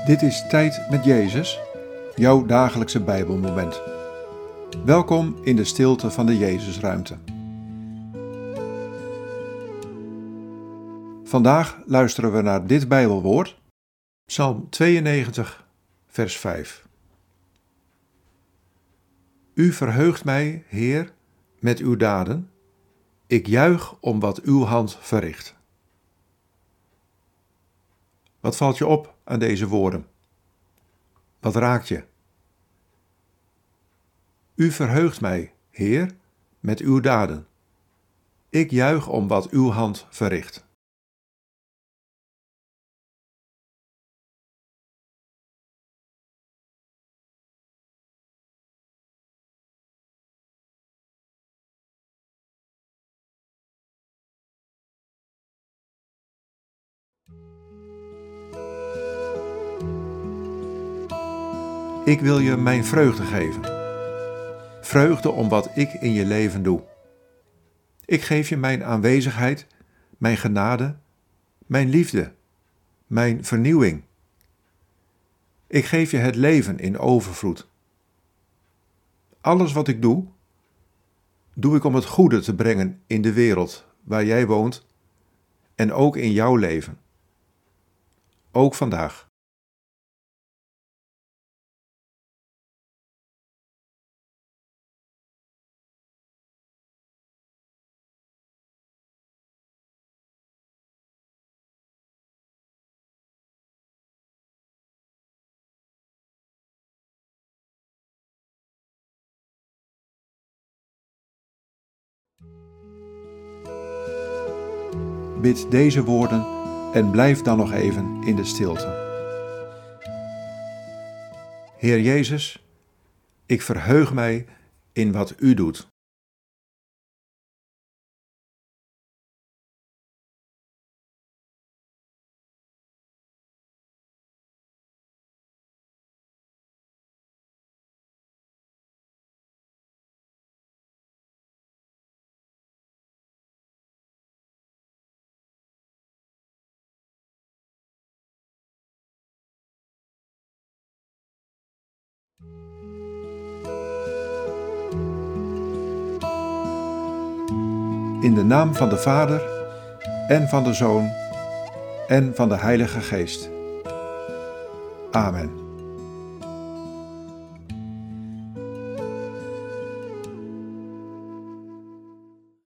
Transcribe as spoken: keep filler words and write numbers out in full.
Dit is Tijd met Jezus, jouw dagelijkse Bijbelmoment. Welkom in de stilte van de Jezusruimte. Vandaag luisteren we naar dit Bijbelwoord, Psalm tweeënnegentig, vers vijf. U verheugt mij, Heer, met uw daden. Ik juich om wat uw hand verricht. Wat valt je op aan deze woorden? Wat raakt je? U verheugt mij, Heer, met uw daden. Ik juich om wat uw hand verricht. Ik wil je mijn vreugde geven. Vreugde om wat ik in je leven doe. Ik geef je mijn aanwezigheid, mijn genade, mijn liefde, mijn vernieuwing. Ik geef je het leven in overvloed. Alles wat ik doe, doe ik om het goede te brengen in de wereld waar jij woont en ook in jouw leven. Ook vandaag. Bid deze woorden en blijf dan nog even in de stilte. Heer Jezus, ik verheug mij in wat U doet. In de naam van de Vader, en van de Zoon, en van de Heilige Geest. Amen.